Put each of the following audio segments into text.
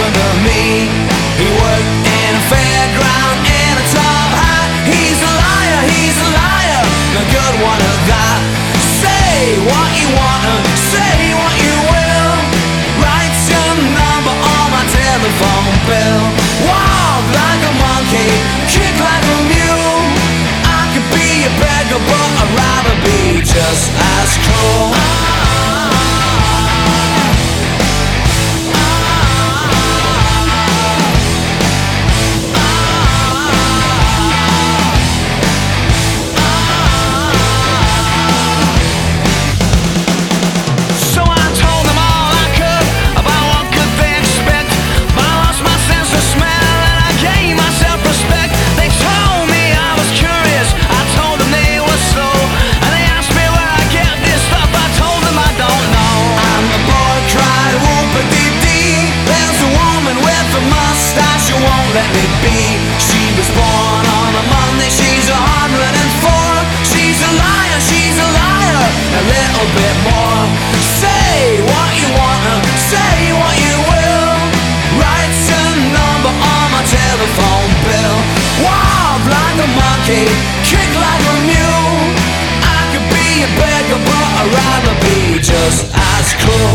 laughing at me. He worked in a fairground in a top hat. He's a liar, no good one of that. Say what you wanna, say what you will. Write your number on my telephone bill. Walk like a monkey, kick like a mule. I could be a beggar, but I'd rather be just as cool. Let me be. She was born on a Monday, she's 104. She's a liar, a little bit more. Say what you wanna, say what you will. Write your number on my telephone bill. Walk like a monkey, kick like a mule. I could be a beggar, but I'd rather be just as cool.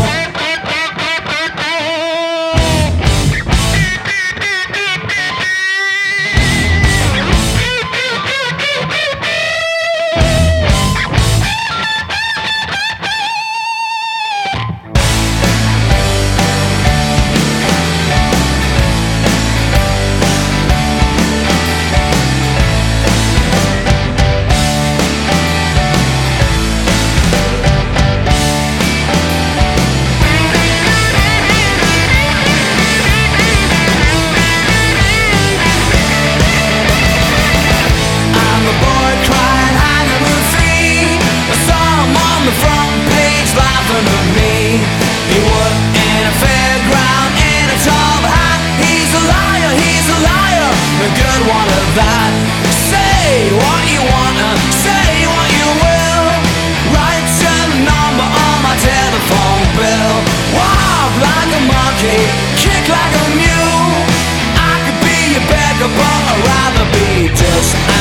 Say what you wanna, say what you will. Write your number on my telephone bill. Walk like a monkey, kick like a mule. I could be a beggar, but I'd rather be just